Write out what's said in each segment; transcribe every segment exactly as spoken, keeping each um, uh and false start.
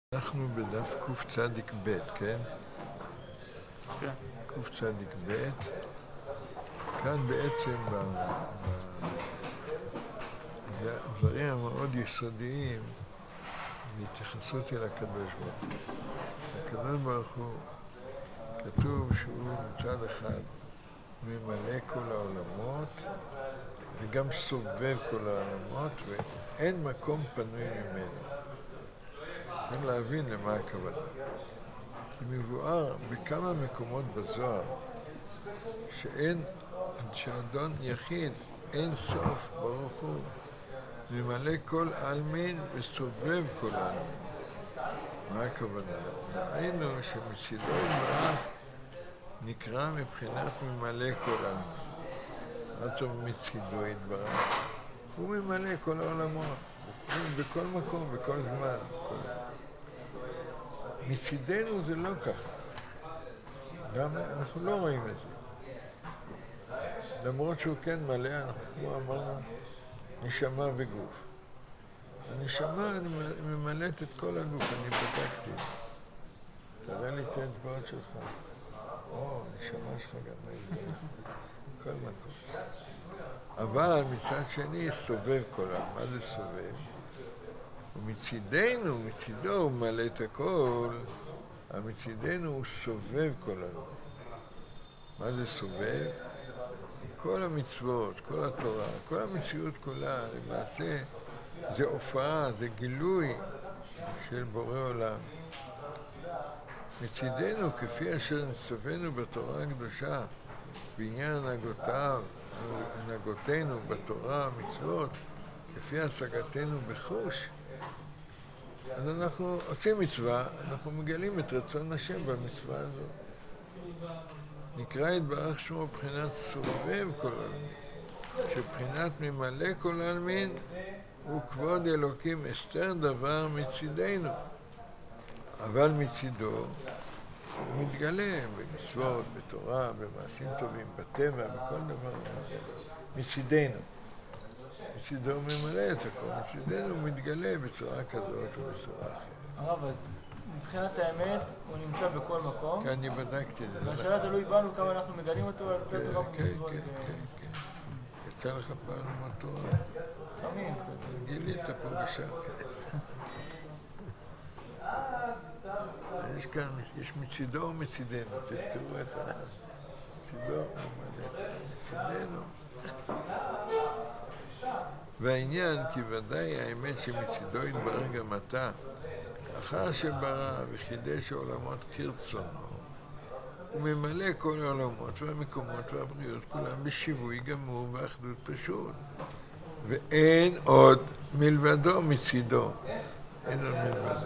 אנחנו בדף קצ"ב, כן? כן. קצ"ב. כאן בעצם בדברים המאוד יסודיים בהתייחסות אל הקדוש ברוך הוא. הקדוש ברוך הוא כתוב שהוא מצד אחד ממלא כל העולמות וגם סובב כל העולמות ואין מקום פנוי ממנו. צריכים להבין למה הכוונה. כי מבואר בכמה מקומות בזוהר שאין, שאדון יחיד אין סוף ברוך הוא ממלא כל עלמין וסובב כל עלמין. מה הכוונה? דהיינו שמצידו יתברך נקרא מבחינת ממלא כל עלמין. מה טוב מצידו יתברך? הוא ממלא כל העולמות, בכל מקום, בכל זמן. בכל... מצידנו זה לא ככה. גם אנחנו לא רואים את זה. למרות שהוא כן מלא, אנחנו כמו אמרנו, נשמה וגוף. הנשמה ממלאת את כל הגוף, אני בדקתי. תראה לי את האצבעות שלך. או, נשמה שלך גם לא כל מקום. אבל מצד שני סובב כל העם. מה זה סובב? ומצידנו, מצידו הוא מלא את הכל, מצידנו הוא סובב כל העם. מה זה סובב? כל המצוות, כל התורה, כל המציאות כולה, למעשה זה הופעה, זה גילוי של בורא עולם. מצידנו, כפי אשר נסובנו בתורה הקדושה, בעניין הנהגותיו, הנהגותינו בתורה המצוות, כפי השגתנו בחוש, אז אנחנו עושים מצווה, אנחנו מגלים את רצון השם במצווה הזאת. נקרא יתברך שמו בחינת סובב כל עלמין, שבחינת ממלא כל עלמין הוא כבוד אלוקים אסתר דבר מצידנו. אבל מצידו הוא מתגלה במצוות, בתורה, במעשים טובים, בטבע, בכל דבר. מצידנו. מצידו הוא ממלא את הכל. מצידנו הוא מתגלה בצורה כזאת ובצורה אחרת. הרב, אז מבחינת האמת הוא נמצא בכל מקום. כן, אני בדקתי את זה. והשאלה תלוי בנו כמה אנחנו מגלים אותו על פי תורה ומצוות. כן, כן, כן. יצא לך פעם עם התורה. לפעמים. גילית פה בשם. יש כאן, יש מצידו ומצידנו. תזכרו את ה... מצידו ומצידנו. והעניין, כי ודאי האמת שמצידו יתברר גם אתה, אחר שברא וחידש העולמות כרצונו, הוא ממלא כל העולמות והמקומות והבריאות כולם בשיווי גמור ואחדות פשוט. ואין עוד מלבדו מצידו. אין עוד מלבדו.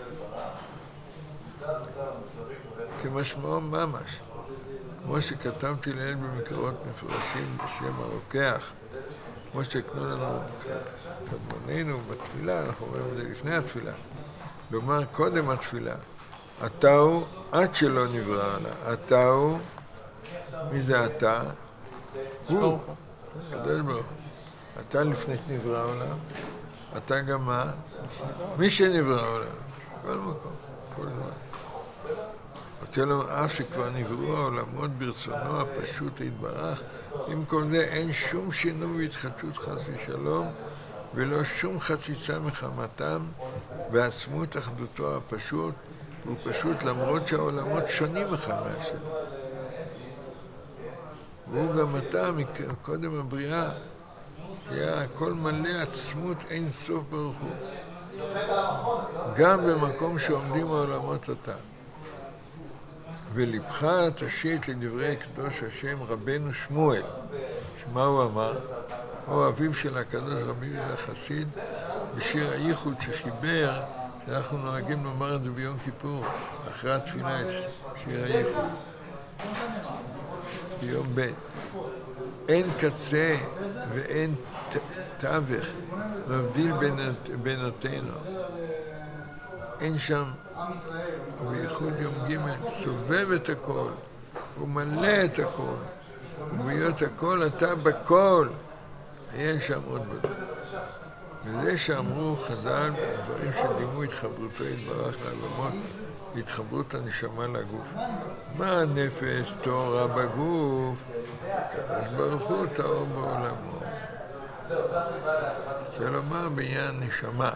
כמשמעו ממש, כמו שכתבתי לאל במקורות מפורשים בשם הרוקח, כמו שהקנו לנו קדמוננו בתפילה, אנחנו רואים את זה לפני התפילה, לומר קודם התפילה, אתה הוא עד שלא נברא לה, אתה הוא, מי זה אתה? הוא, הקדוש ברוך הוא. אתה לפני שנברא עולם, אתה גם מה? מי שנברא עולם, כל מקום, כל זמן. רוצה לומר, אף שכבר נבראו העולמות ברצונו הפשוט יתברך, עם כל זה אין שום שינוי והתחדשות חס ושלום, ולא שום חציצה מחמתם, ועצמות אחדותו הפשוט, הוא פשוט למרות שהעולמות שונים אחד מהשני. והוא גם אתה, קודם הבריאה, שהיה הכל מלא עצמות אין סוף ברוך הוא. גם במקום שעומדים העולמות אותם. ולבך תשית לדברי קדוש השם רבנו שמואל. שמה הוא אמר? הוא אביו של הקדוש רבי יהודה חסיד, בשיר הייחוד שחיבר, שאנחנו נוהגים לומר את זה ביום כיפור, אחרי התפילה, שיר הייחוד. ביום ב'. אין קצה ואין תווך מבדיל בינותינו. אין שם, ובייחוד יום ג' סובב את הכל, הוא מלא את הכל, ובהיות הכל אתה בכל, אין שם עוד בזה. וזה שאמרו חז"ל, הדברים שדימו התחברותו יתברך לעולמות, התחברות הנשמה לגוף. מה הנפש תורה בגוף? הקדוש ברוך הוא טהור בעולמו. זה לומר בעניין נשמה,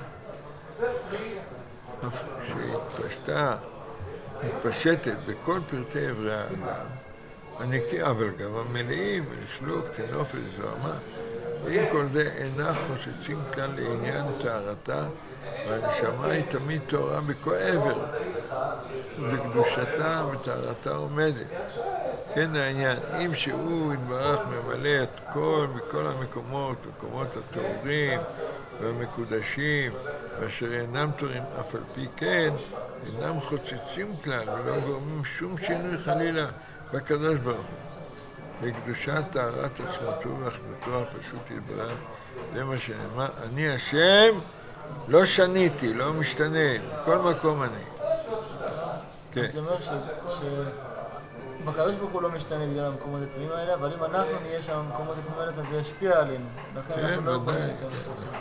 שהתפשטה, מתפשטת בכל פרטי אברי האדם, הנקי, אבל גם המלאים, לכלוך, תינופת, זוהמה, ועם כל זה אינה חוששים כלל לעניין טהרתה, והנשמה היא תמיד טהורה בכל עבר, ובקדושתה וטהרתה עומדת. כן העניין, אם שהוא יתברך ממלא את כל, בכל המקומות, מקומות הטהורים והמקודשים, ואשר אינם טהורים אף על פי כן, אינם חוצצים כלל ולא גורמים שום שינוי חלילה בקדוש ברוך הוא. לקדושת טהרת עצמתו ואחדותו הפשוט יתברך, זה מה שנאמר, אני השם לא שניתי, לא משתנה, בכל מקום אני. כן. זה אומר שבקדוש ברוך הוא לא משתנה בגלל המקומות הטמאים האלה, אבל אם אנחנו נהיה שם במקומות הטמאים האלה, אז זה ישפיע עלינו. לכן אנחנו לא יכולים לקבל.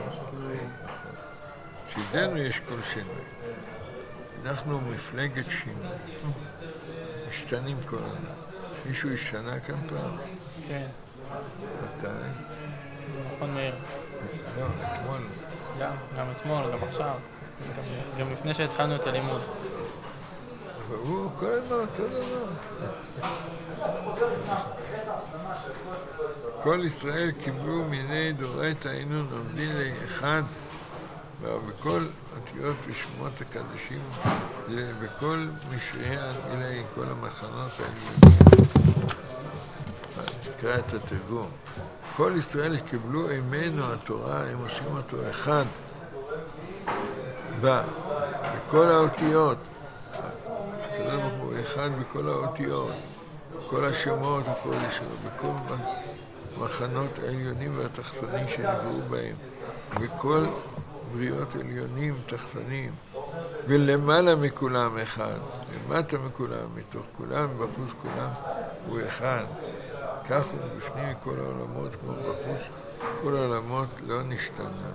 צידנו יש כל שינוי. אנחנו מפלגת שינוי. משתנים כל הזמן. מישהו השתנה כאן פעם? כן. מתי? נכון מאיר. לא, אתמול. גם, גם אתמול, גם עכשיו. גם לפני שהתחלנו את הלימוד. והוא כל הזמן אותו דבר. כל ישראל קיבלו מיני דורייתא היינו עומדים לאחד, ובכל אותיות ושמות הקדושים, בכל משריין, אלה כל המחנות האלה. נקרא את התרגום. כל ישראל קיבלו אימנו התורה, הם עושים אותו אחד בה, בכל האותיות. הקדוש ברוך הוא אחד בכל האותיות, כל השמות, הכל שלו, בכל מחנות העליונים והתחתונים שנבראו בהם, בכל בריאות עליונים תחתונים, ולמעלה מכולם אחד, למטה מכולם, מתוך כולם, בחוץ כולם, הוא אחד. כך הוא בפנים מכל העולמות, כמו בחוץ, כל העולמות לא נשתנה.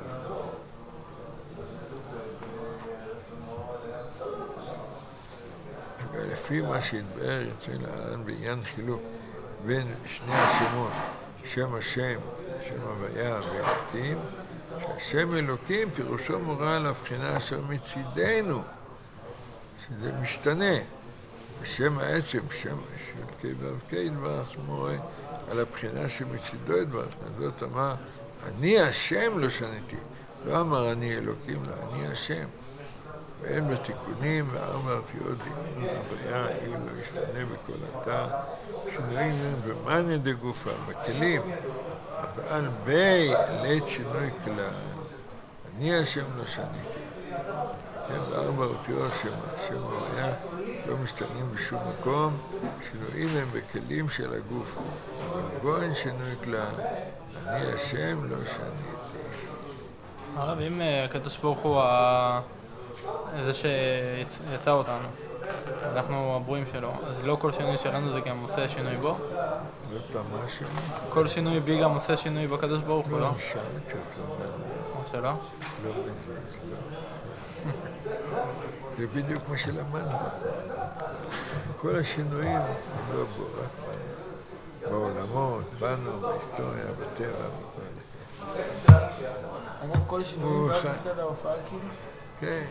ולפי מה שהתבאר יוצא להלן בעניין חילוק בין שני השמות, שם השם, שם הוויה ואלוקים, שהשם אלוקים פירושו מורה על הבחינה אשר מצידנו, שזה משתנה. ושם העצם, שם של קי ואבקי יתברך, מורה על הבחינה שמצידו יתברך. זאת אמר, אני השם לא שניתי. לא אמר אני אלוקים, לא, אני השם. ואין בתיקונים וארבע אותיות דקנות הוויה, אם לא ישתנה בכל אתר, שינויים במאניה דגופה, בכלים, אבל בי לית שינוי כלל, אני השם לא שניתי. כן, וארבע אותיות שם הוויה לא משתנים בשום מקום, שינויים הם בכלים של הגוף, אבל בו אין שינוי כלל, אני השם לא שניתי. הרב, אם הקדוש ברוך הוא זה שיצא אותנו, אנחנו הברואים שלו, אז לא כל שינוי שלנו זה גם עושה שינוי בו? כל שינוי בי גם עושה שינוי בקדוש ברוך הוא, לא? לא, שאלת שאתה או שלא? לא בזה, לא. זה בדיוק מה שלמדנו. כל השינויים הם לא בו, רק בעולמות, בנו, בהיסטוריה, בטבע, בכל זה. אגב, כל שינויים רק מצד ההופעה כאילו? כן.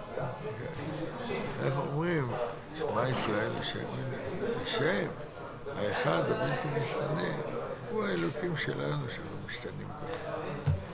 איך אומרים, שמע ישראל השם, השם, האחד הבלתי משתנה, הוא האלוקים שלנו שלא משתנים בו.